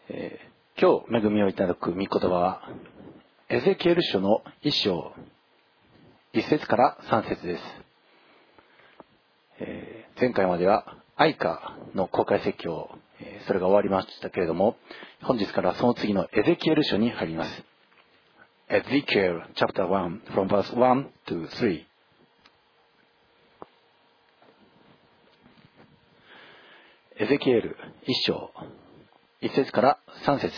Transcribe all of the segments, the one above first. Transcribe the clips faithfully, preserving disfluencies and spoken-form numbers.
えー、今日恵みをいただく御言葉はエゼキエル書の一章一節から三節です。えー、前回までは愛歌の公開説教、えー、それが終わりましたけれども、本日からその次のエゼキエル書に入ります。Ezekiel chapter one from verse one to three。エゼキエル一章一節から三節。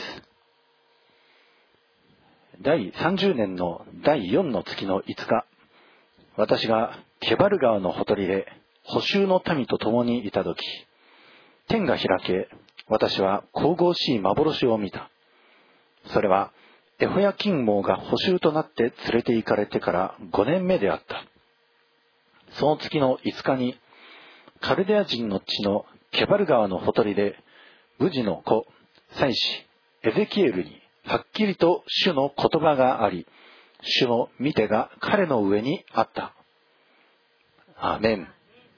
第三十年の第四の月の五日、私がケバル川のほとりで捕囚の民と共にいたとき、天が開け、私は神々しい幻を見た。それはエホヤキン王が捕囚となって連れて行かれてから五年目であった。その月の五日にカルデア人の地のケバル川のほとりでブジの子祭司エゼキエルにはっきりと主の言葉があり、主の御手が彼の上にあった。アーメン。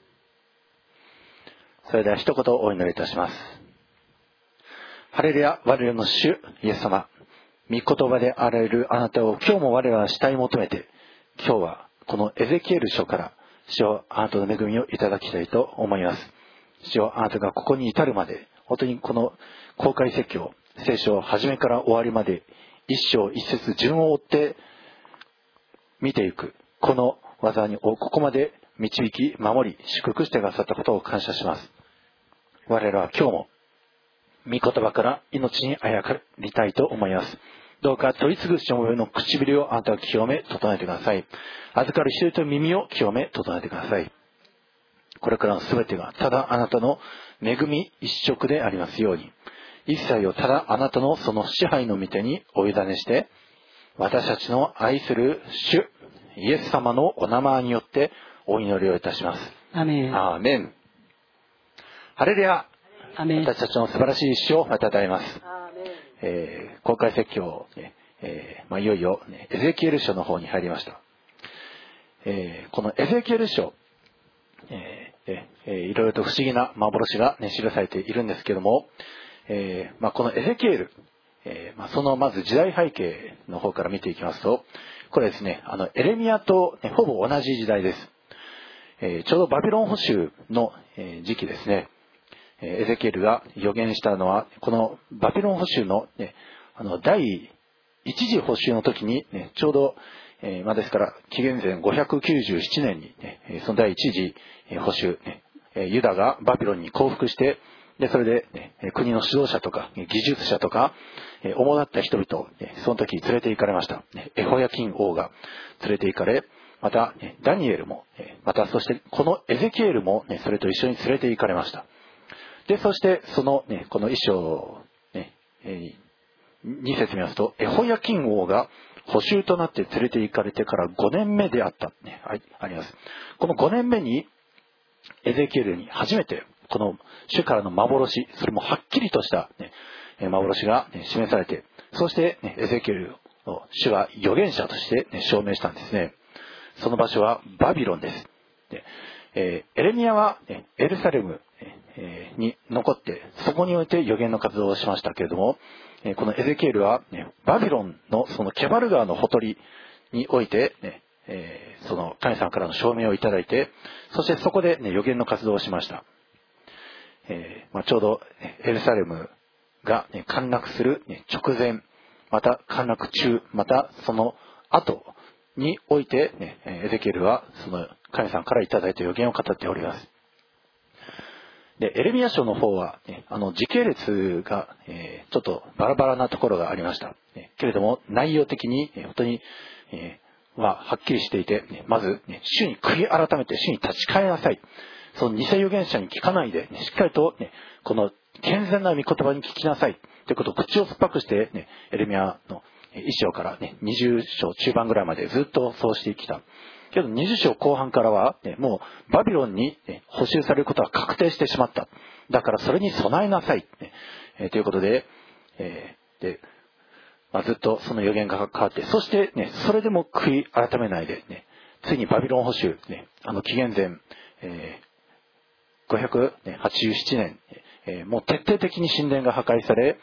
それでは一言お祈りいたします。ハレルヤ、我らの主イエス様、御言葉であられるあなたを今日も我らは慕い求めて、今日はこのエゼキエル書から主をあなたの恵みをいただきたいと思います。主をあなたがここに至るまで、本当にこの公開説教、聖書を始めから終わりまで一章一節順を追って見ていくこの技にここまで導き守り祝福してくださったことを感謝します。我らは今日も御言葉から命にあやかりたいと思います。どうか取り次ぐしもべの唇をあなたが清め整えてください。預かる一人と耳を清め整えてください。これからのすべてがただあなたの恵み一色でありますように、一切をただあなたのその支配の御手にお委ねして、私たちの愛する主イエス様のお名前によってお祈りをいたします。 アメン。 アーメン。ハレルヤ。 アメン。 私たちの素晴らしい主をまたたえます。えー、公開説教、えーまあ、いよいよ、ね、エゼキエル書の方に入りました。えー、このエゼキエル書、えーえー、いろいろと不思議な幻が、ね、記されているんですけども、えーまあ、このエゼキエル、えーまあ、そのまず時代背景の方から見ていきますと、これですね、あのエレミヤと、ね、ほぼ同じ時代です。えー、ちょうどバビロン捕囚の、えー、時期ですね。エゼキエルが予言したのは、このバビロン捕囚の、ね、あの第一次捕囚の時に、ね、ちょうど、えーまあ、ですから紀元前ごひゃくきゅうじゅうななねんに、ね、その第一次捕囚、ね、ユダがバビロンに降伏して、でそれで、ね、国の指導者とか技術者とか主だった人々を、ね、その時連れて行かれました。エホヤキン王が連れて行かれ、またダニエルも、またそしてこのエゼキエルも、ね、それと一緒に連れて行かれました。でそしてその、ね、この一章、ねえー、に節見ますと、エホヤキン王が捕囚となって連れて行かれてからごねんめであった、ね、あります。このごねんめにエゼキエルに初めてこの主からの幻、それもはっきりとした、ね、幻が、ね、示されて、そして、ね、エゼキエルを主は預言者として、ね、証明したんですね。その場所はバビロンです。でえー、エレミヤは、ね、エルサレム、えー、に残ってそこにおいて預言の活動をしましたけれども、えー、このエゼキエルは、ね、バビロンのそのケバル川のほとりにおいて、ねえー、その神様からの証明をいただいて、そしてそこで、ね、預言の活動をしました。えーまあ、ちょうどエルサレムが、ね、陥落する、ね、直前、また陥落中、またその後において、ね、エゼキエルはその神様からいただいた預言を語っております。でエレミヤ書の方は、ね、あの時系列が、えー、ちょっとバラバラなところがありました。ね、けれども内容的に、えー、本当に、えー、ははっきりしていて、ね、まず、ね、主に悔い改めて主に立ち返りなさい。その偽預言者に聞かないで、ね、しっかりと、ね、この健全な御言葉に聞きなさいということを口を酸っぱくして、ね、エレミヤの一章から、ね、にじゅう章中盤ぐらいまでずっとそうしてきた。けどにじゅう章後半からは、ね、もうバビロンに、ね、捕囚されることは確定してしまった。だからそれに備えなさい、ねえー、ということで、えーでまあ、ずっとその予言が変わって、そして、ね、それでも悔い改めないで、ね、ついにバビロン捕囚、ね、あの紀元前、えーごひゃくはちじゅうななねん、えー、もう徹底的に神殿が破壊され、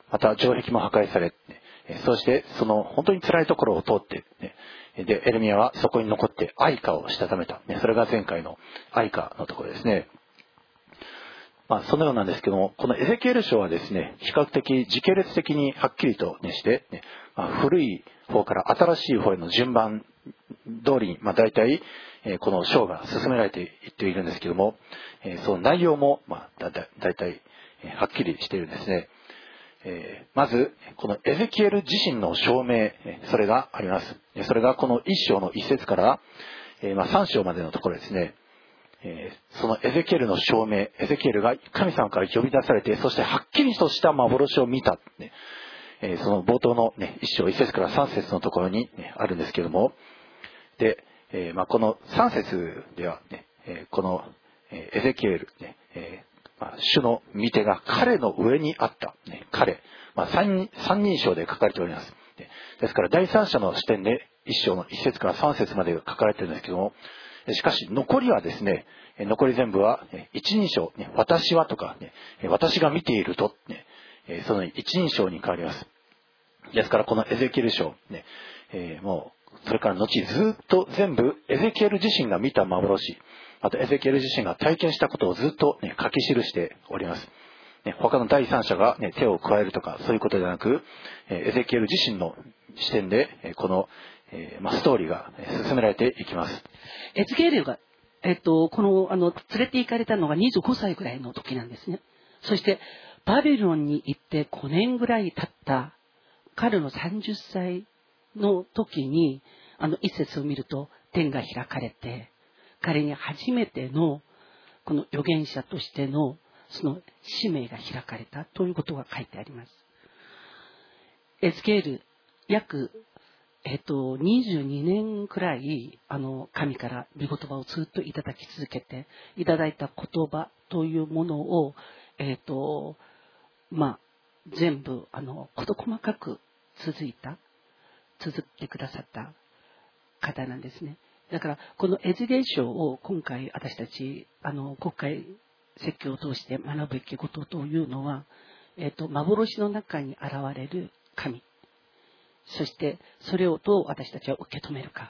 また城壁も破壊され、そしてその本当に辛いところを通って、でエレミヤはそこに残って哀歌をしたためた。それが前回の哀歌のところですね。まあ、そのようなんですけども、このエゼキエル書はですね、比較的時系列的にはっきりと、ね、して、ね、まあ、古い方から新しい方への順番通りに、まあ、大体、えー、この章が進められていっているんですけども、えー、その内容も、まあ、だだ大体、えー、はっきりしているんですね。えー、まず、このエゼキエル自身の証明、それがあります。それがこの一章の一節から、えーまあ、三章までのところですね。えー、そのエゼキエルの証明、エゼキエルが神様から呼び出されて、そしてはっきりとした幻を見た、ねえー、その冒頭の、ね、一章一節から三節のところに、ね、あるんですけども、で、えーまあ、この三節では、ねえー、この、えー、エゼキエル、ねえーまあ、主の御手が彼の上にあった、ね、彼、まあ、三, 三人称で書かれております。ですから第三者の視点で一章の一節から三節まで書かれているんですけども、しかし残りはですね、残り全部は一人称、ね、私はとか、ね、私が見ていると、ね、その一人称に変わります。ですからこのエゼキエル書、ねえー、もうそれから後ずっと全部エゼキエル自身が見た幻、あとエゼキエル自身が体験したことをずっと、ね、書き記しております。ね、他の第三者が、ね、手を加えるとかそういうことではなく、エゼキエル自身の視点でこのえーまあ、ストーリーが進められていきます。 エゼキエルが、えっと、この、あの、連れて行かれたのがにじゅうごさいぐらいの時なんですね。そして、バビロンに行ってごねんぐらい経った彼のさんじゅっさいの時に、あの、一節を見ると、天が開かれて、彼に初めての、この預言者としての、その使命が開かれたということが書いてあります。エゼキエル、約、えっと、にじゅうにねんくらい、あの、神から御言葉をずっといただき続けて、いただいた言葉というものを、えっと、まあ、全部、あの、事細かく続いた、続ってくださった方なんですね。だから、このエゼキエル書を今回私たち、あの、国会説教を通して学ぶべきことというのは、えっと、幻の中に現れる神。そしてそれをどう私たちは受け止めるか。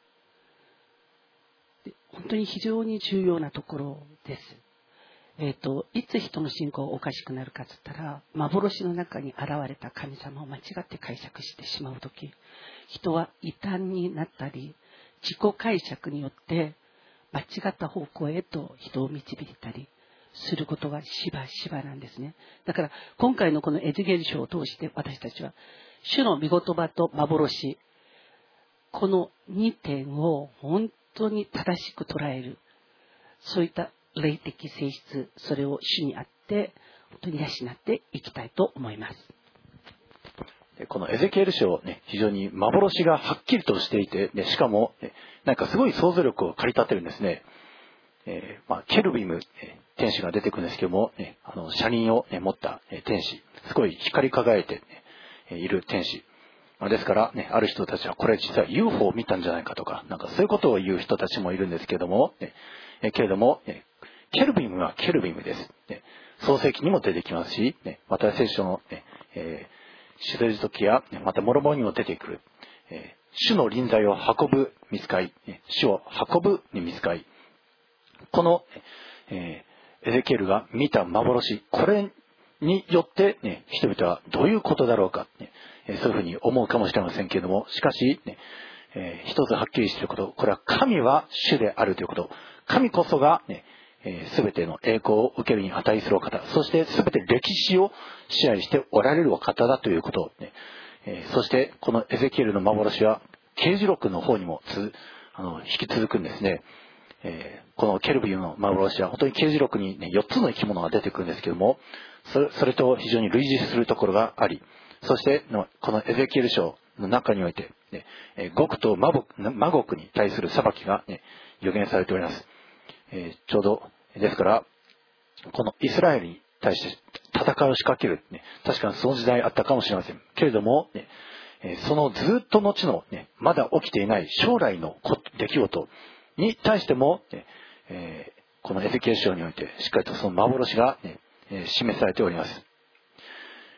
本当に非常に重要なところです。えっと、いつ人の信仰がおかしくなるかといったら、幻の中に現れた神様を間違って解釈してしまうとき、人は異端になったり、自己解釈によって間違った方向へと人を導いたりすることがしばしばなんですね。だから今回のこのエゼキエル書を通して私たちは、主の御言葉と幻、このにてんを本当に正しく捉える、そういった霊的性質、それを主にあって本当に養っていきたいと思います。 このエゼキエル書、ね、非常に幻がはっきりとしていて、ね、しかも、ね、なんかすごい想像力を駆り立てるんですね。えーまあ、ケルビム、ね、天使が出てくるんですけども、ね、あの車輪を、ね、持った、ね、天使、すごい光り輝いて、ね、いる天使。ですから、ね、ある人たちはこれ実は ユーフォー を見たんじゃないかとか、なんかそういうことを言う人たちもいるんですけども、ね、えけれども、ね、ケルビムはケルビムです。ね、創世記にも出てきますし、ね、また聖書の、ねえー、出エジプト記や、ね、また諸々にも出てくる、えー、主の臨在を運ぶ見つかり、ね、主を運ぶに見つかり、この、えー、エゼキエルが見た幻、これによって、ね、人々はどういうことだろうか、ね、そういうふうに思うかもしれませんけれども、しかし、ねえー、一つはっきりしていること、これは神は主であるということ、神こそが、ねえー、全ての栄光を受けるに値するお方、そして全て歴史を支配しておられるお方だということ、ねえー、そしてこのエゼキエルの幻は啓示録の方にもつあの引き続くんですね。えー、このケルビムの幻は本当に啓示録に、ね、よっつの生き物が出てくるんですけども、それ、それと非常に類似するところがあり、そしてのこのエゼキエル書の中において、ね、えー、極と魔国に対する裁きが、ね、予言されております。えー、ちょうどですからこのイスラエルに対して戦いを仕掛ける、ね、確かにその時代あったかもしれませんけれども、ねえー、そのずっと後の、ね、まだ起きていない将来の出来事に対しても、ねえー、このエゼキエル書においてしっかりとその幻が、ねえー、示されております。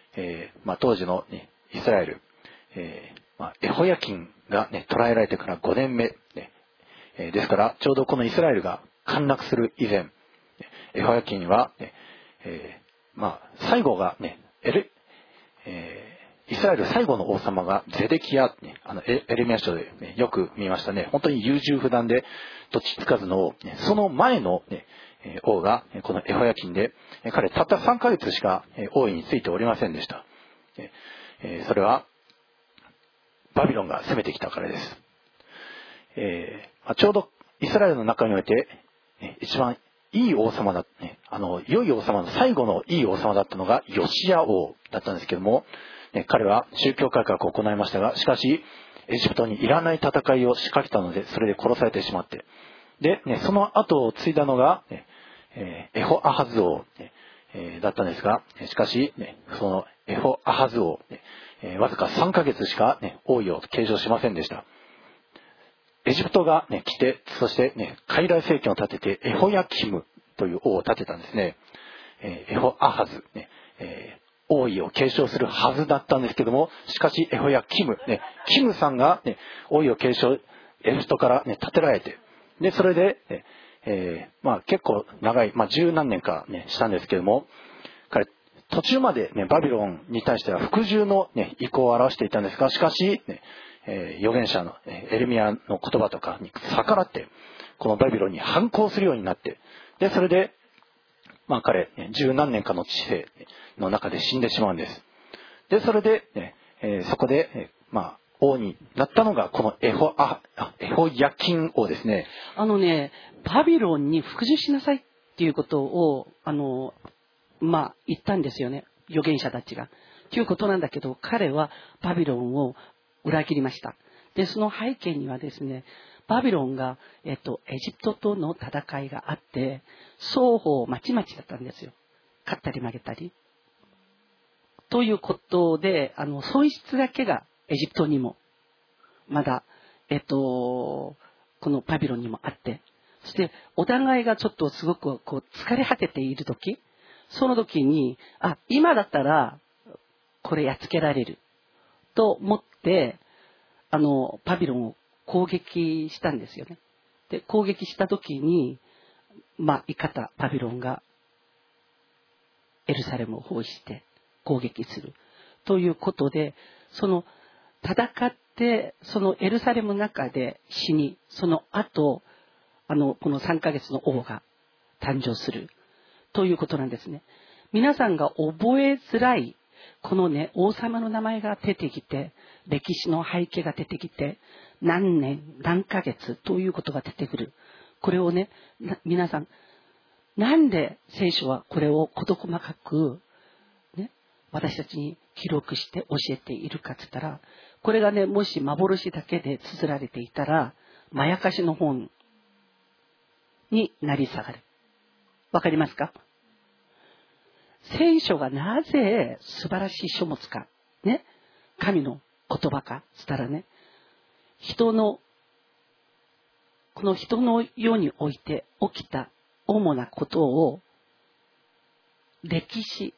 えーまあ、当時の、ね、イスラエル、えーまあ、エホヤキンが、ね、捕らえられてからごねんめ、ねえー、ですからちょうどこのイスラエルが陥落する以前、エホヤキンは、ねえーまあ、最後が、ねエルえー、イスラエル最後の王様がゼデキヤ、ね、あのエレミヤ書で、ね、よく見ましたね。本当に優柔不断で土地つかずの王、ね、その前の、ね、王がこのエホヤキンで、彼たったさんかげつしか王位についておりませんでした。それはバビロンが攻めてきたからです。えー、ちょうどイスラエルの中において一番いい王様だ、ね、あの良い王様の最後のいい王様だったのがヨシア王だったんですけども、ね、彼は宗教改革を行いましたが、しかしエジプトにいらない戦いを仕掛けたので、それで殺されてしまって、で、ね、その後を継いだのが、ねえー、エホアハズ王、ねえー、だったんですが、しかし、ね、そのエホアハズ王、ねえー、わずかさんかげつしか、ね、王位を継承しませんでした。エジプトが、ね、来て、そして、ね、傀儡政権を立ててエホヤキムという王を立てたんですね。えー、エホアハズ、ねえー王位を継承するはずだったんですけども、しかしエホヤキム、ね、キムさんが、ね、王位を継承エジプトから、ね、立てられて、でそれで、ねえーまあ、結構長い、まあ、十何年か、ね、したんですけども、彼途中まで、ね、バビロンに対しては服従の、ね、意向を表していたんですが、しかし、ねえー、預言者のエレミヤの言葉とかに逆らってこのバビロンに反抗するようになって、でそれでまあ彼、十何年かの知性の中で死んでしまうんです。で、それで、ねえー、そこで、えー、まあ、王になったのが、このエホ、あ、エホヤキン王ですね。 あのね、バビロンに服従しなさいっていうことを、あの、まあ、言ったんですよね。預言者たちが。ということなんだけど、彼はバビロンを裏切りました。で、その背景にはですね、バビロンが、えっと、エジプトとの戦いがあって、双方まちまちだったんですよ。勝ったり負けたり。ということで、あの、損失だけがエジプトにも、まだ、えっと、このバビロンにもあって、そしてお互いがちょっとすごくこう疲れ果てているとき、その時に、あ、今だったら、これやっつけられる。と思って、あの、バビロンを攻撃したんですよね。で、攻撃した時に、まあ、いかたバビロンがエルサレムを包囲して攻撃するということで、その戦ってそのエルサレムの中で死に、その後あのこのさんかげつの王が誕生するということなんですね。皆さんが覚えづらいこのね、王様の名前が出てきて、歴史の背景が出てきて、何年何ヶ月ということが出てくる。これをね、皆さん、なんで聖書はこれを事細かく、ね、私たちに記録して教えているかって言ったら、これがね、もし幻だけで綴られていたら、まやかしの本になり下がる。わかりますか？聖書がなぜ素晴らしい書物か、ね、神の言葉かつったらね、人のこの人の世において起きた主なことを歴史、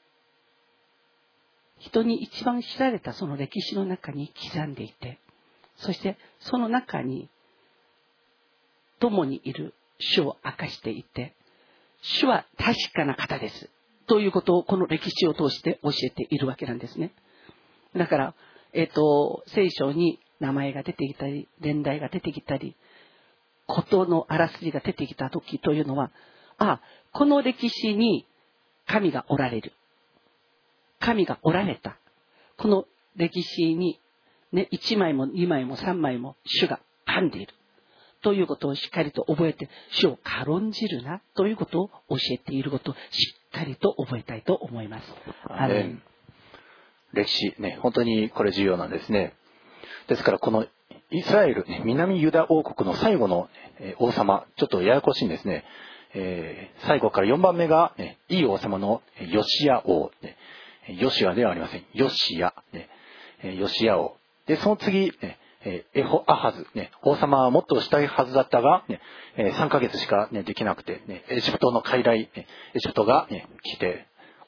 人に一番知られたその歴史の中に刻んでいて、そしてその中に共にいる主を明かしていて、主は確かな方ですということをこの歴史を通して教えているわけなんですね。だから、えっと、聖書に名前が出てきたり、年代が出てきたり、ことのあらすじが出てきた時というのは、あ、この歴史に神がおられる。神がおられた。この歴史に、ね、いちまいもにまいもさんまいも主が噛んでいる。ということをしっかりと覚えて、主を軽んじるなということを教えていることをしっかりと覚えたいと思います。 アメン。歴史ね、本当にこれ重要なんですね。ですからこのイスラエル、ね、南ユダ王国の最後の、えー、王様、ちょっとややこしいんですね。えー、最後からよんばんめが、ね、いい王様のヨシア王、ね、ヨシアではありません。ヨシア、ね、ヨシア王。で、その次、ね、エホアハズ、ね、王様はもっとしたいはずだったが、ね、さんかげつしか、ね、できなくて、ね、エジプトの傀儡、ね、エジプトが、ね、来て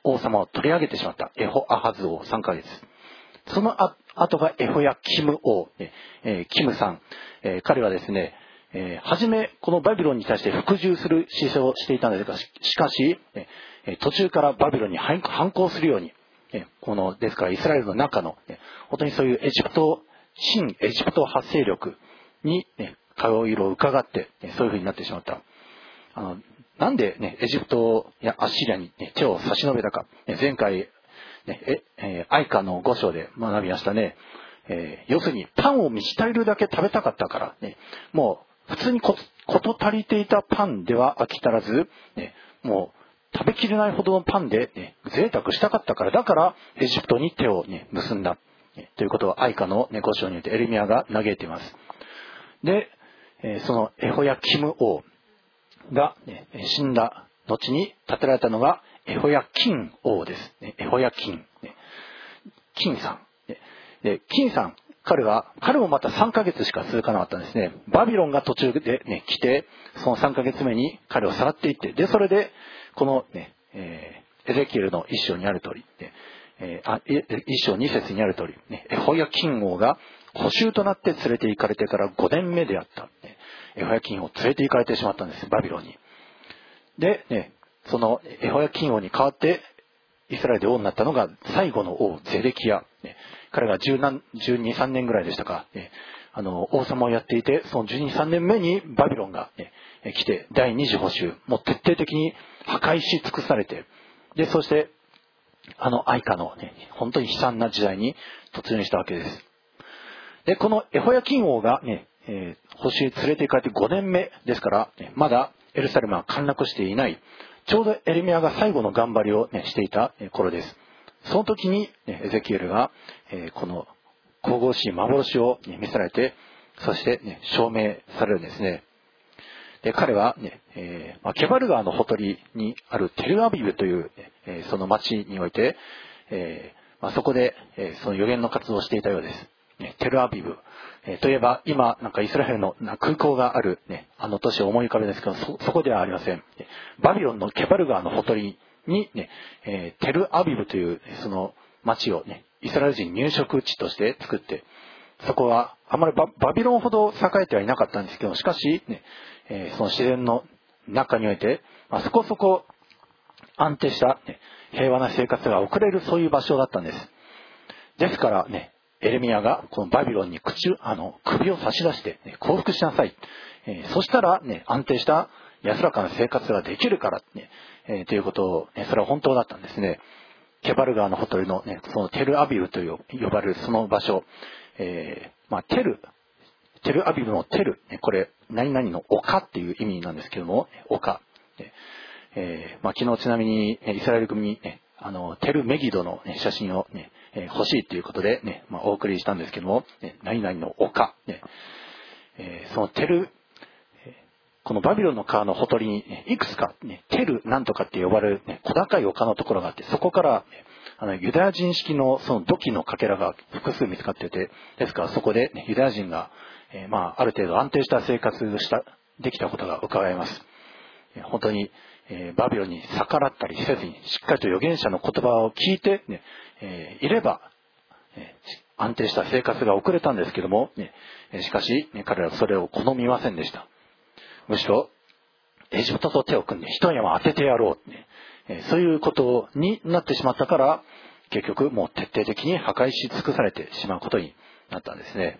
王様を取り上げてしまった。エホアハズ王さんかげつ。その後がエホヤキム王、えー、キムさん、えー、彼はですね、えー、初めこのバビロンに対して服従する姿勢をしていたんですが、しかし、えー、途中からバビロンに反抗するように、えー、このですからイスラエルの中の、えー、本当にそういうエジプト新エジプト発勢力に、ね、顔色を伺って、ね、そういう風になってしまった。あのなんで、ね、エジプトやアッシリアに、ね、手を差し伸べたか、ね、前回ね、え、えー、愛花のご章で学びましたね。えー、要するにパンを満ち足りるだけ食べたかったから、ね、もう普通にここと足りていたパンでは飽き足らず、ね、もう食べきれないほどのパンで、ね、贅沢したかったから、だからエジプトに手を、ね、結んだ、ね、ということを愛花の、ね、ご章によってエレミヤが嘆いています。で、えー、そのエホヤキム王が、ね、死んだ後に建てられたのがエホヤキン王です。エホヤキン。金さん。で、金さん、彼は、彼もまたさんかげつしか続かなかったんですね。バビロンが途中でね、来て、そのさんかげつめに彼をさらっていって、で、それで、このね、えー、エゼキエルの一章にある通り、ね、えー、あ一章二節にある通り、ね、エホヤキン王が捕囚となって連れて行かれてからごねんめであった。ね、エホヤキン王を連れて行かれてしまったんです、バビロンに。で、ね、そのエホヤキン王に代わってイスラエルで王になったのが最後の王ゼデキヤ、ね、彼がじゅうに、さんねんぐらいでしたか、ね、あの王様をやっていて、そのじゅうに、さんねんめにバビロンが、ね、来て第二次捕囚、もう徹底的に破壊し尽くされて、でそしてあの愛花の、ね、本当に悲惨な時代に突入したわけです。でこのエホヤキン王が、ねえー、捕囚連れて行かれてごねんめですから、ね、まだエルサレムは陥落していない、ちょうどエレミヤが最後の頑張りを、ね、していた頃です。その時に、ね、エゼキエルが、えー、この神々しい幻を、ね、見せられて、そして、ね、証明されるんですね。で彼は、ねえーまあ、ケバル川のほとりにあるテルアビブという、えー、その町において、えーまあ、そこで、えー、その預言の活動をしていたようです。ね、テルアビブ、えー、といえば今なんかイスラエルの空港がある、ね、あの都市を思い浮かべるんですけど、 そ, そこではありません。バビロンのケバル川のほとりに、ねえー、テルアビブというその町を、ね、イスラエル人入植地として作って、そこはあまり バ, バビロンほど栄えてはいなかったんですけど、しかし、ねえー、その自然の中において、まあ、そこそこ安定した、ね、平和な生活が送れる、そういう場所だったんです。ですからね、エレミヤがこのバビロンに口あの首を差し出して、ね、降伏しなさい、えー、そしたら、ね、安定した安らかな生活ができるから、ねえー、ということを、ね、それは本当だったんですね。ケバル川のほとりの、ね、そのテルアビブという呼ばれるその場所、えーまあ、テルテルアビブのテル、ね、これ何々の丘っていう意味なんですけども、丘、ねえーまあ、昨日ちなみにイスラエル組に、ね、あのテルメギドの、ね、写真を、ねえー、欲しいということで、ねまあ、お送りしたんですけども、ね、何々の丘、ねえー、そのテル、このバビロンの川のほとりに、ね、いくつか、ね、テルなんとかって呼ばれる、ね、小高い丘のところがあって、そこから、ね、あのユダヤ人式のその土器のかけらが複数見つかっていて、ですからそこで、ね、ユダヤ人が、えーまあ、ある程度安定した生活をしたできたことが伺えます。本当に、えー、バビロンに逆らったりせずに、しっかりと預言者の言葉を聞いて、ねえー、いれば、えー、安定した生活が送れたんですけども、ね、しかし、ね、彼らはそれを好みませんでした。むしろエジプトと手を組んで一山当ててやろう、ねえー、そういうことになってしまったから、結局もう徹底的に破壊し尽くされてしまうことになったんですね。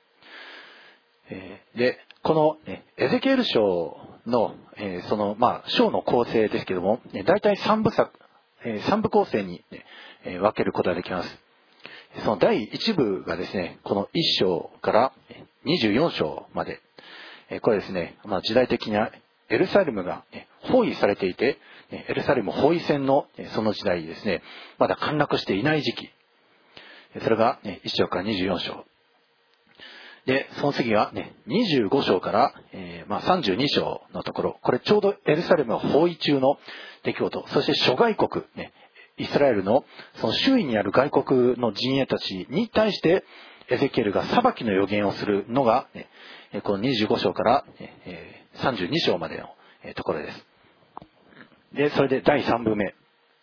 えー、でこの、ね、エゼキエル書の、えー、そのまあ章の構成ですけども、ね、大体三部作、えー、三部構成に、ねえー、分けることができます。そのだいいち部がですね、このいっ章からにじゅうよん章まで、えー、これですね、まあ、時代的なエルサレムが、ね、包囲されていて、エルサレム包囲戦のその時代ですね、まだ陥落していない時期、それが、ね、いっ章からにじゅうよん章で、その次は、ね、にじゅうご章から、えーまあ、さんじゅうに章のところ、これちょうどエルサレム包囲中の出来事、そして諸外国、ね、イスラエルのその周囲にある外国の陣営たちに対してエゼキエルが裁きの予言をするのが、ね、このにじゅうご章から、えー、さんじゅうに章までのところです。で、それでだいさん部目、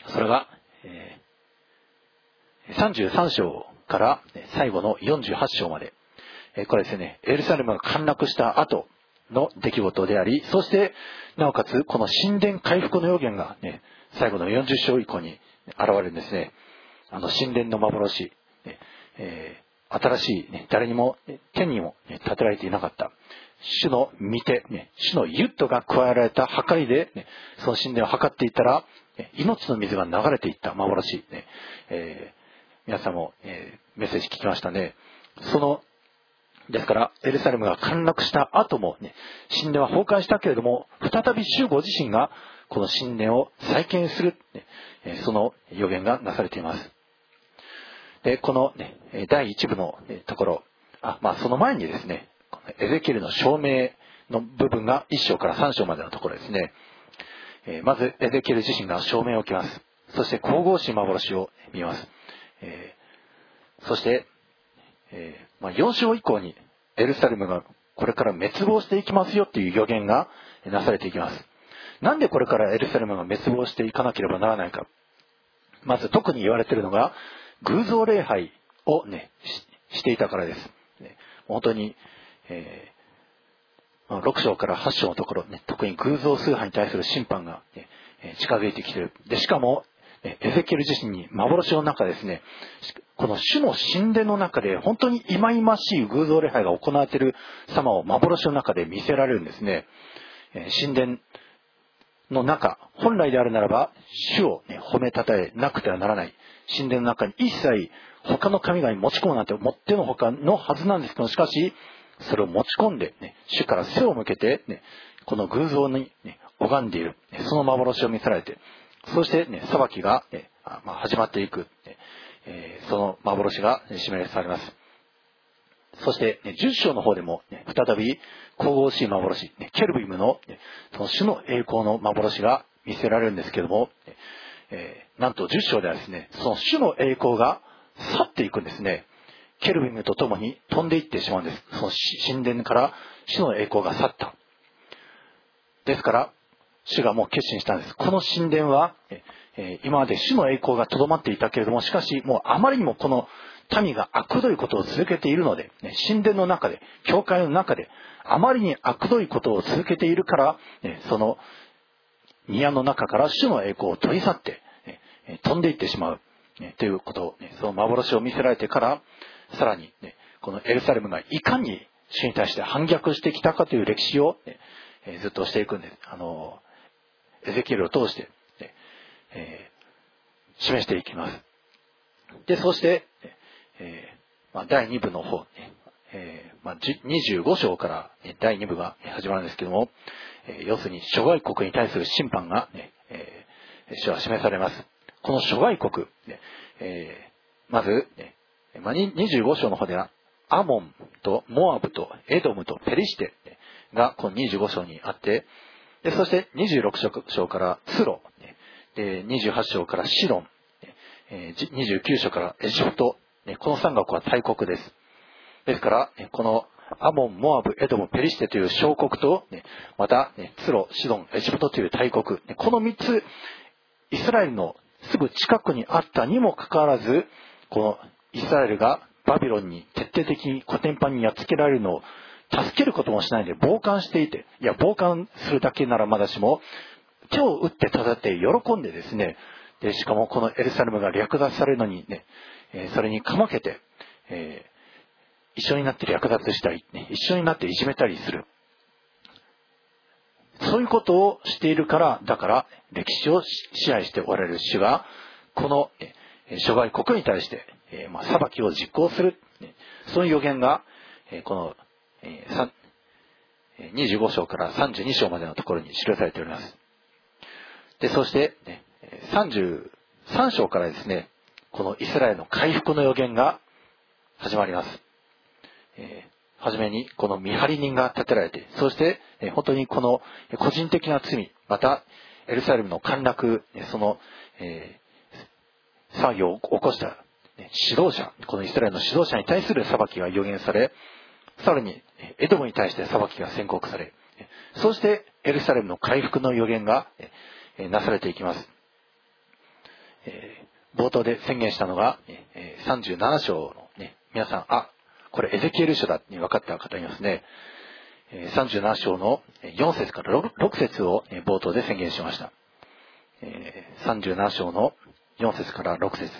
それが、えー、さんじゅうさん章から最後のよんじゅうはち章まで、これですね、エルサレムが陥落した後の出来事であり、そしてなおかつこの神殿回復の予言が、ね、最後のよんじゅう章以降に現れるんですね。あの神殿の幻、ねえー、新しい、ね、誰にも天にも、ね、建てられていなかった主の御手、ね、主のユットが加えられた計りで、ね、その神殿を測っていったら、ね、命の水が流れていった幻、ねえー、皆さんも、えー、メッセージ聞きましたね。そのですからエルサレムが陥落した後も、ね、神殿は崩壊したけれども、再び主ご自身がこの神殿を再建する、ね、その予言がなされています。でこの、ね、だいいち部のところ、あ、まあ、その前にですね、エゼキエルの証明の部分がいっ章からさん章までのところですね。えー、まずエゼキエル自身が証明を受けます。そして神々しい幻を見ます。えー、そして、えーまあ、よん章以降にエルサレムがこれから滅亡していきますよっていう予言がなされていきます。なんでこれからエルサレムが滅亡していかなければならないか。まず特に言われているのが偶像礼拝をね し, していたからです。ね、本当に、えー、ろく章からはち章のところ、ね、特に偶像崇拝に対する審判が、ね、近づいてきている。でしかもエゼキエル自身に幻の中ですね、この主の神殿の中で本当に忌々しい偶像礼拝が行われている様を幻の中で見せられるんですね。神殿の中、本来であるならば主を、ね、褒めたたえなくてはならない。神殿の中に一切他の神々に持ち込むなんてもってのほかのはずなんですけど、しかしそれを持ち込んで、ね、主から背を向けて、ね、この偶像に、ね、拝んでいる、その幻を見せられて、そして、ね、裁きが、ねまあ、始まっていく、ねえー、その幻が示されます。そして、ね、じゅっ章の方でも、ね、再び神々しい幻、ね、ケルビムの、ね、その主の栄光の幻が見せられるんですけども、えー、なんとじゅっ章ではですね、その主の栄光が去っていくんですね。ケルビムとともに飛んでいってしまうんです。その神殿から主の栄光が去った。ですから主がもう決心したんです。この神殿は、えー、今まで主の栄光がとどまっていたけれども、しかしもうあまりにもこの民が悪どいことを続けているので、ね、神殿の中で、教会の中であまりに悪どいことを続けているから、ね、その宮の中から主の栄光を取り去って、ね、飛んでいってしまう、ね、ということを、ね、その幻を見せられてから、さらに、ね、このエルサレムがいかに主に対して反逆してきたかという歴史を、ね、えー、ずっとしていくんです。あのエゼキエルを通して、ねえー、示していきます。で、そして、えーまあ、だいに部の方、ねえーまあ、にじゅうご章からだいに部が始まるんですけども、えー、要するに諸外国に対する審判が、ねえー、主は示されます。この諸外国、ねえー、まず、ねまあ、にじゅうご章の方ではアモンとモアブとエドムとペリシテがこのにじゅうご章にあって、でそしてにじゅうろく章からツロ、でにじゅうはち章からシロン、にじゅうきゅう章からエジプト、このさん国は大国です。ですからこのアモン、モアブ、エドム、ペリシテという小国と、またツロ、シドン、エジプトという大国、このみっつイスラエルのすぐ近くにあったにもかかわらず、このイスラエルがバビロンに徹底的にコテンパンにやっつけられるのを助けることもしないで傍観していて、いや傍観するだけならまだしも手を打って叩いて喜んでですね、でしかもこのエルサレムが略奪されるのにね、えー、それにかまけて、えー、一緒になって略奪したり、ね、一緒になっていじめたりする、そういうことをしているから、だから歴史を支配しておられる主がこの諸外国に対して、えーまあ、裁きを実行する、そういう予言が、えー、このえー、にじゅうご章からさんじゅうに章までのところに記されております。でそして、ね、さんじゅうさん章からですね、このイスラエルの回復の予言が始まります。えー、はじめにこの見張り人が立てられて、そして、えー、本当にこの個人的な罪、またエルサレムの陥落、その、えー、騒ぎを起こした指導者、このイスラエルの指導者に対する裁きが予言され、さらにエドムに対して裁きが宣告され、そしてエルサレムの回復の予言がなされていきます。 えー、冒頭で宣言したのが、えー、さんじゅうなな章のね、皆さん、あ、これエゼキエル書だって分かった方いますね。えー、さんじゅうなな章のよん節から 6, 6節を冒頭で宣言しました。えー、さんじゅうなな章のよん節からろく節。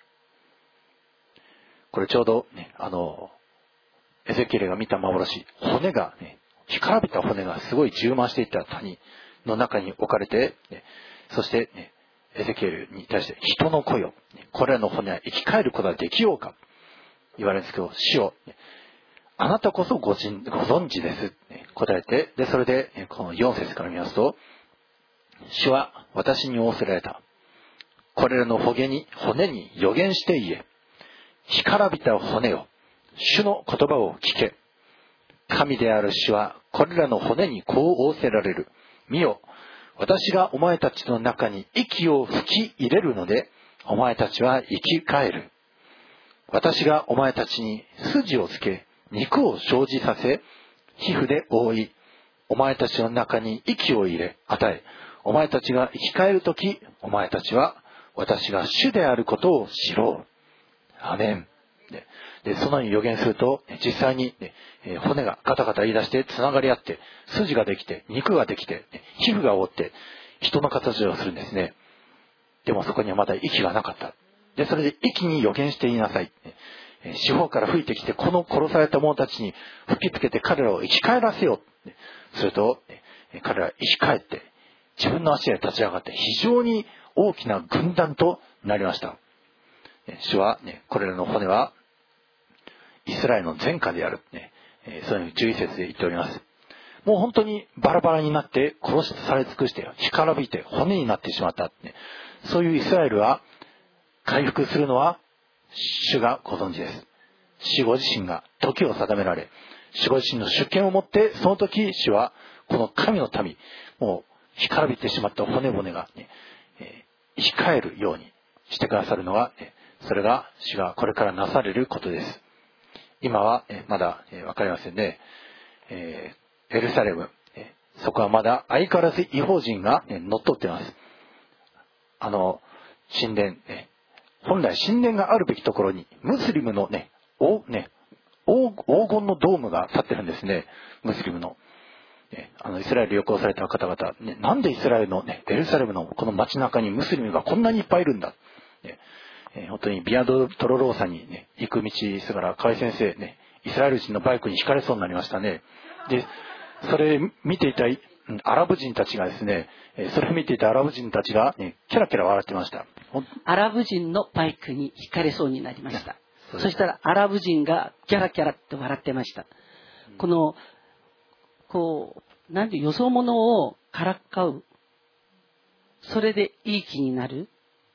これちょうど、ね、あの、エゼキエルが見た幻、骨がね、干からびた骨がすごい充満していった谷の中に置かれて、ね、そして、ね、エゼキエルに対して人の子よ、これらの骨は生き返ることができようか言われるんですけど、主よ、あなたこそ ご, ご存知です、ね、答えて、でそれでこのよん節から見ますと、主は私に仰せられた。これらの骨に骨に予言して言え。干からびた骨よ、主の言葉を聞け。神である主はこれらの骨にこう仰せられる。見よ、私がお前たちの中に息を吹き入れるので、お前たちは生き返る。私がお前たちに筋をつけ、肉を生じさせ、皮膚で覆い、お前たちの中に息を入れ、与え、お前たちが生き返るとき、お前たちは私が主であることを知ろう。アメン。で、でそのように予言すると、実際に、ね、えー、骨がガタガタ言い出してつながり合って、筋ができて、肉ができて、皮膚が覆って、人の形をするんですね。でもそこにはまだ息がなかった。で、それで息に予言して言いなさい。えー、四方から吹いてきて、この殺された者たちに吹きつけて彼らを生き返らせよう。すると、えー、彼らは生き返って、自分の足で立ち上がって非常に大きな軍団となりました。主は、ね、これらの骨はイスラエルの前科である、ね、えー、そういうふうにじゅういち節で言っております。もう本当にバラバラになって殺しされ尽くして干からびて骨になってしまった、ね、そういうイスラエルは回復するのは主がご存知です。主ご自身が時を定められ、主ご自身の主権をもって、その時主はこの神の民、もう干からびてしまった骨々が、ね、えー、生き返るようにしてくださるのが、ね、それが主がこれからなされることです。今は、えー、まだ、えー、分かりませんね。えー、エルサレム、えー、そこはまだ相変わらず異邦人が、ね、乗っ取っています。あの神殿、ね、本来神殿があるべきところにムスリムのね、おね黄金のドームが立ってるんですね。ムスリムの。ね、あのイスラエル旅行された方々、ね、なんでイスラエルの、ね、エルサレムのこの街中にムスリムがこんなにいっぱいいるんだ。ねえー、本当にビアドトロローサに、ね、行く道すがら河合先生、ね、イスラエル人のバイクにひかれそうになりましたね。で、それ見ていたアラブ人たちがですね、それを見ていたアラブ人たちが、ね、キャラキャラ笑ってました。 アラブ人のバイクにひかれそうになりました。そしたらアラブ人がキャラキャラって笑ってました。うん、このこうなんてよそ者をからかう、それでいい気になる。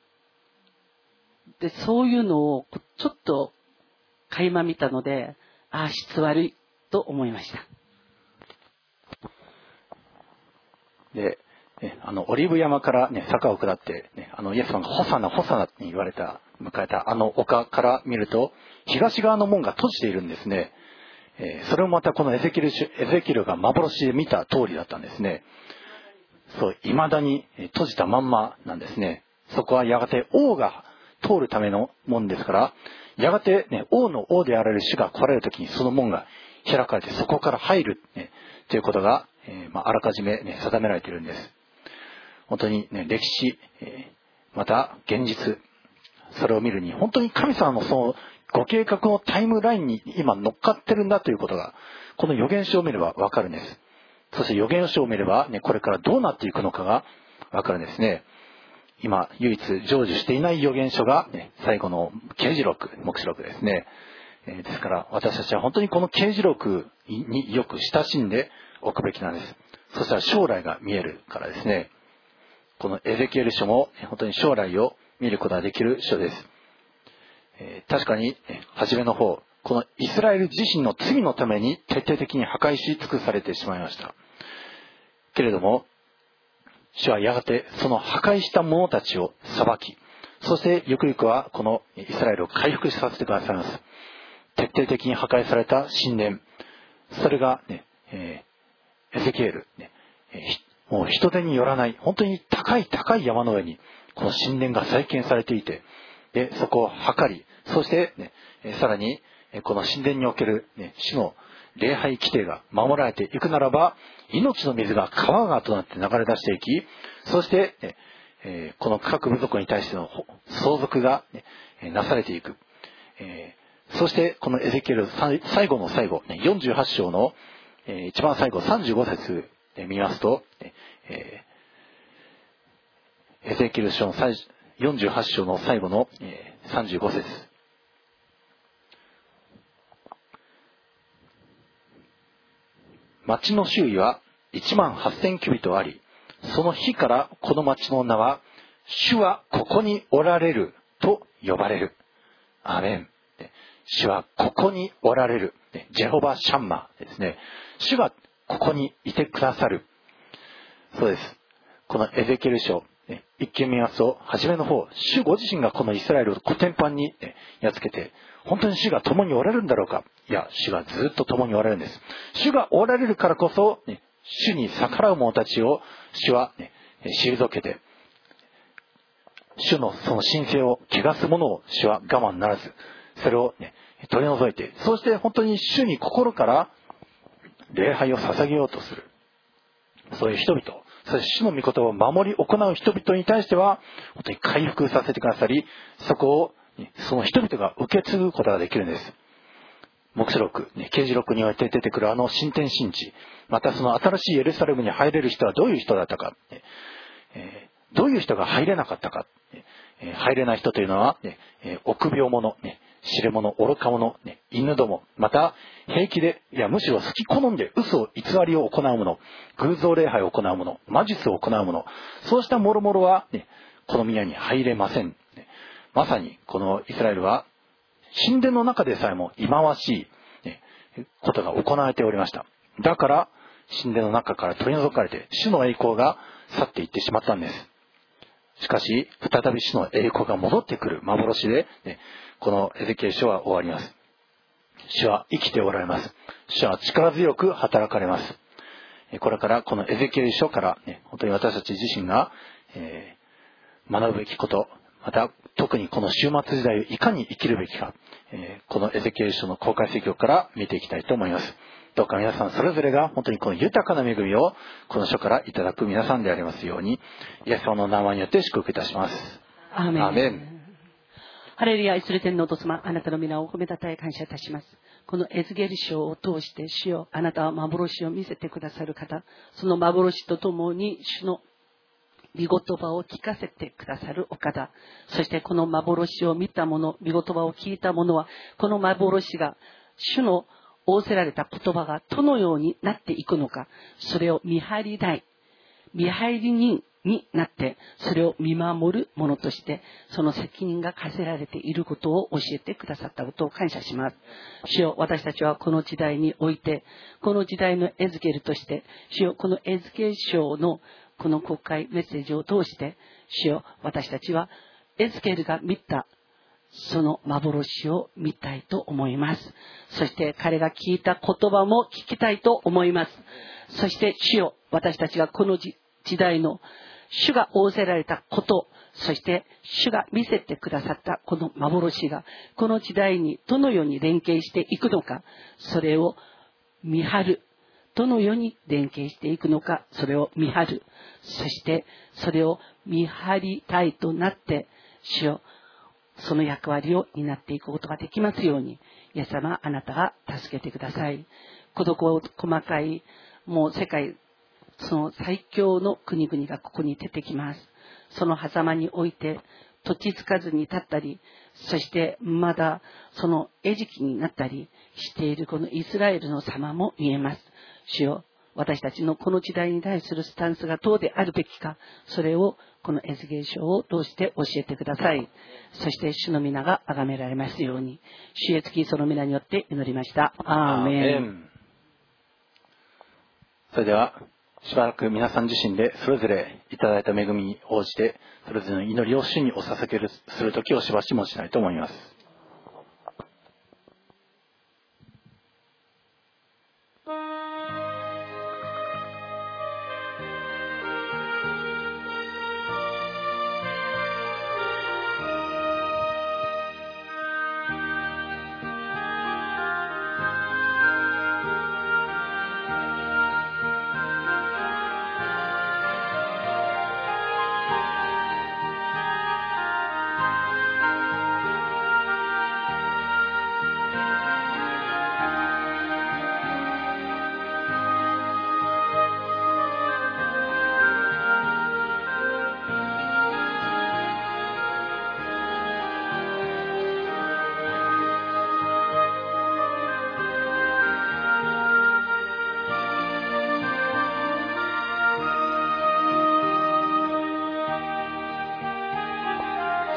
でそういうのをちょっと垣間見たので、ああ質悪いと思いました。 で、ね、あのオリーブ山から、ね、坂を下って、ね、あのイエス様がホサナホサナに言われた迎えたあの丘から見ると、東側の門が閉じているんですね。えー、それもまたこのエゼキエル、エゼキエルが幻で見た通りだったんですね。そう、未だに閉じたまんまなんですね。そこはやがて王が通るための門ですから、やがて、ね、王の王であられる主が来られるときにその門が開かれて、そこから入る、ね、ということが、えーまあ、あらかじめ、ね、定められているんです。本当に、ね、歴史、えー、また現実、それを見るに本当に神様のそのご計画のタイムラインに今乗っかってるんだということが、この預言書を見ればわかるんです。そして預言書を見れば、ね、これからどうなっていくのかがわかるんですね。今唯一成就していない預言書が、ね、最後の啓示録、黙示録ですね。えー、ですから私たちは本当にこの啓示録によく親しんでおくべきなんです。そしたら将来が見えるからですね。このエゼキエル書も本当に将来を見ることができる書です。えー、確かに初めの方、このイスラエル自身の罪のために徹底的に破壊し尽くされてしまいました。けれども主はやがてその破壊した者たちを裁き、そしてゆくゆくはこのイスラエルを回復させてくださいます。徹底的に破壊された神殿、それが、ねえー、エゼキエル、ねえー、もう人手によらない本当に高い高い山の上にこの神殿が再建されていて、でそこを測り、そして、ね、さらにこの神殿における、ね、主の礼拝規定が守られていくならば、命の水が川川となって流れ出していき、そして、ねえー、この各部族に対しての相続が、ね、なされていく。えー、そしてこのエゼキエル最後の最後、ね、よんじゅうはち章の、えー、一番最後さんじゅうご節で見ますと、えー、エゼキエル書のよんじゅうはち章の最後の、えー、さんじゅうご節。町の周囲はいちまんはっせんキュビトあり、その日からこの町の名は、主はここにおられると呼ばれる。アーメン。主はここにおられる。ジェホバ・シャンマですね。主がここにいてくださる。そうです。このエゼキエル書、一見見ますと、初めの方、主ご自身がこのイスラエルをコテンパンにやっつけて、本当に主が共におられるんだろうか。いや、主がずっと共におられるんです。主がおられるからこそ、ね、主に逆らう者たちを主は、ね、退けて、主のその神聖を汚す者を主は我慢ならず、それを、ね、取り除いて、そして本当に主に心から礼拝を捧げようとする。そういう人々、そして主の御言葉を守り行う人々に対しては、本当に回復させてくださり、そこを、その人々が受け継ぐことができるんです。黙示録、ね、啓示録において出てくるあの新天新地、またその新しいエルサレムに入れる人はどういう人だったか、えー、どういう人が入れなかったか、えー、入れない人というのは、ねえー、臆病者、ね、知れ者、愚か者、ね、犬ども、また平気で、いやむしろ好き好んで嘘偽りを行う者、偶像礼拝を行う者、魔術を行う者、そうした諸々は、ね、この宮に入れません。まさにこのイスラエルは神殿の中でさえも忌まわしい、ね、ことが行われておりました。だから神殿の中から取り除かれて主の栄光が去っていってしまったんです。しかし再び主の栄光が戻ってくる幻で、ね、このエゼキエル書は終わります。主は生きておられます。主は力強く働かれます。これからこのエゼキエル書から、ね、本当に私たち自身が、えー、学ぶべきこと、また特にこの終末時代をいかに生きるべきか、えー、このエゼキエル書の公開説教から見ていきたいと思います。どうか皆さんそれぞれが本当にこの豊かな恵みをこの書からいただく皆さんでありますように、イエス様の名前によって祝福いたします。 アーメン。 アーメン。 ハレルヤ、イスラエル天のお父様、あなたの皆を褒めたたえ感謝いたします。このエズゲル書を通して主よ、あなたは幻を見せてくださる方、その幻とともに主の御言葉を聞かせてくださるお方、そしてこの幻を見た者、御言葉を聞いた者は、この幻が主の仰せられた言葉がどのようになっていくのか、それを見張り台、見張り人になって、それを見守る者として、その責任が課せられていることを教えてくださったことを感謝します。主よ、私たちはこの時代において、この時代のエズケルとして、主よ、このエズケル書のこの国会メッセージを通して、主よ、私たちはエズケルが見たその幻を見たいと思います。そして彼が聞いた言葉も聞きたいと思います。そして主よ、私たちがこの時代の主が仰せられたこと、そして主が見せてくださったこの幻がこの時代にどのように連携していくのか、それを見張る。どのように連携していくのか、それを見張る。そしてそれを見張りたいとなって、主よ、その役割を担っていくことができますように、イエス様、あなたが助けてください。孤独を細かい、もう世界、その最強の国々がここに出てきます。その狭間において、土地つかずに立ったり、そしてまだその餌食になったりしているこのイスラエルの様も見えます。主よ、私たちのこの時代に対するスタンスがどうであるべきか、それをこのエズゲル書を通して教えてください。そして主の皆が崇められますように、主イエスキリストの皆によって祈りました。アーメン。 それではしばらく皆さん自身でそれぞれいただいた恵みに応じて、それぞれの祈りを主にお捧げする時をしばし持ちたいと思います。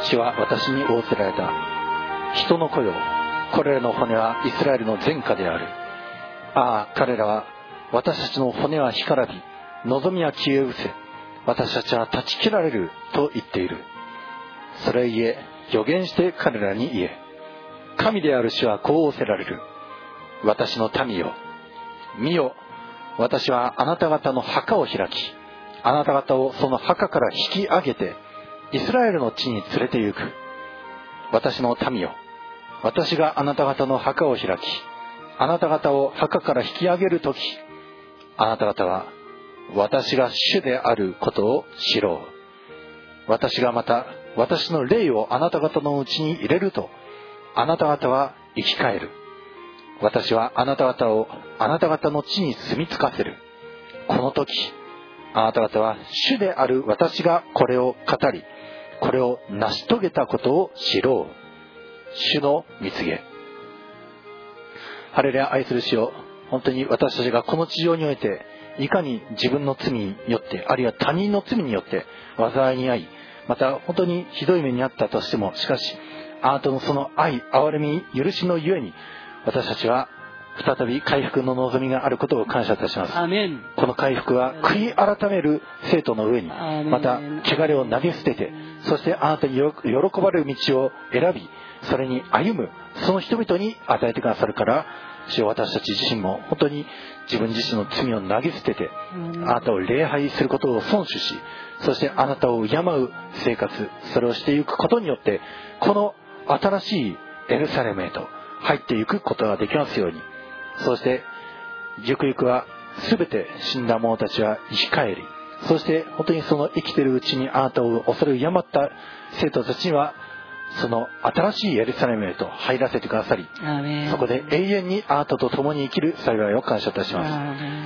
主は私に仰せられた。人の子よ、これらの骨はイスラエルの前科である。ああ、彼らは、私たちの骨は干からび、望みは消え失せ、私たちは断ち切られると言っている。それゆえ、予言して彼らに言え。神である主はこう仰せられる。私の民よ、見よ、私はあなた方の墓を開き、あなた方をその墓から引き上げて、イスラエルの地に連れて行く。私の民よ、私があなた方の墓を開き、あなた方を墓から引き上げるとき、あなた方は私が主であることを知ろう。私がまた私の霊をあなた方のうちに入れると、あなた方は生き返る。私はあなた方をあなた方の地に住み着かせる。この時、あなた方は主である私がこれを語り、これを成し遂げたことを知ろう。主の御告げ。ハレルヤ、愛する主よ、本当に私たちがこの地上においていかに自分の罪によって、あるいは他人の罪によって災いに遭い、また本当にひどい目に遭ったとしても、しかしあなたのその愛、憐れみ、許しのゆえに、私たちは再び回復の望みがあることを感謝いたします。 アメン。 この回復は悔い改める生徒の上に、また汚れを投げ捨てて、そしてあなたに喜ばれる道を選び、それに歩む、その人々に与えてくださるから、主よ、私たち自身も本当に自分自身の罪を投げ捨てて、あなたを礼拝することを尊主し、そしてあなたを敬う生活、それをしていくことによって、この新しいエルサレムへと入っていくことができますように。そしてゆくゆくは全て死んだ者たちは生き返り、そして本当にその生きているうちにあなたを恐れ敬った生徒たちには、その新しいエルサレムへと入らせてくださり、そこで永遠にあなたと共に生きる幸いを感謝いたします。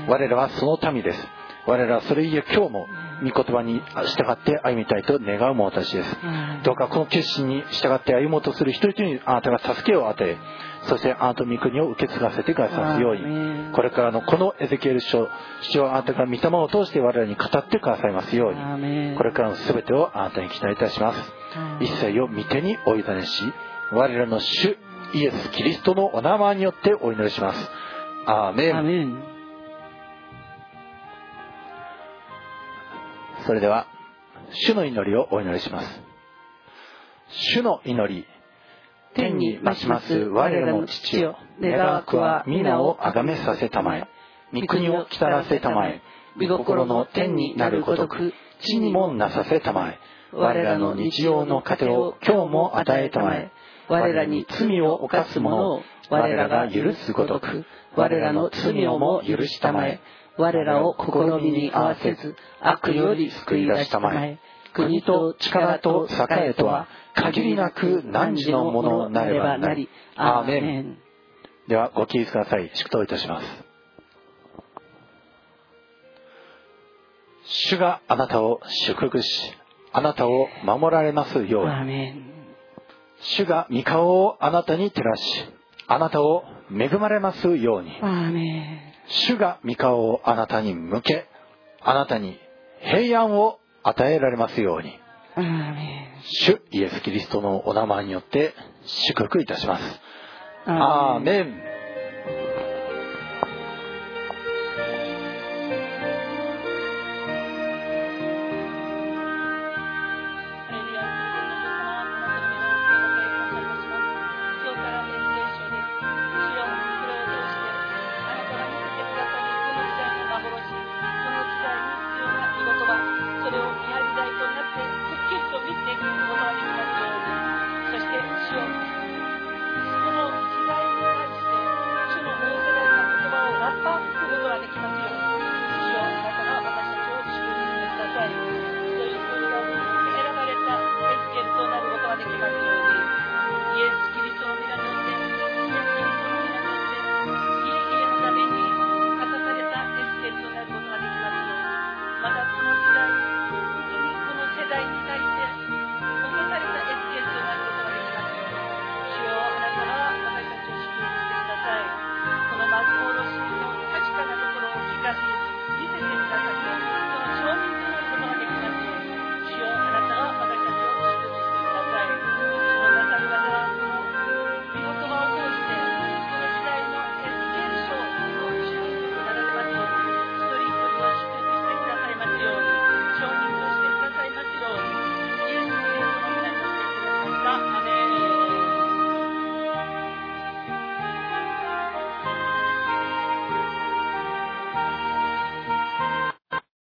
我らはその民です。我らはそれゆえ今日も御言葉に従って歩みたいと願う者たちです。どうかこの決心に従って歩もうとする人々にあなたが助けを与え、そしてあなたの御国を受け継がせてくださるように、これからのこのエゼキエル書、主をあなたが御霊を通して我らに語ってくださいますように、これからの全てをあなたに期待いたします。一切を御手にお委ねし、我らの主イエス・キリストのお名前によってお祈りします。アーメン。 アーメン。 それでは主の祈りをお祈りします。主の祈り。天に増します我らの父よ、願わくは皆をあがめさせたまえ、御国を来たらせたまえ、御心の天になるごとく地にもなさせたまえ、我らの日常の糧を今日も与えたまえ、我らに罪を犯す者を我らが許すごとく我らの罪をも許したまえ、我らを試みに合わせず悪より救い出したまえ、国と力と栄えとは限りなく汝のものなればなり。アーメン。ではご起立ください。祝祷いたします。主があなたを祝福し、あなたを守られますように。 アーメン。 主が御顔をあなたに照らし、あなたを恵まれますように。 アーメン。 主が御顔をあなたに向け、あなたに平安を与えられますように。 アーメン。 主イエス・キリストのお名前によって祝福いたします。 アアーメン。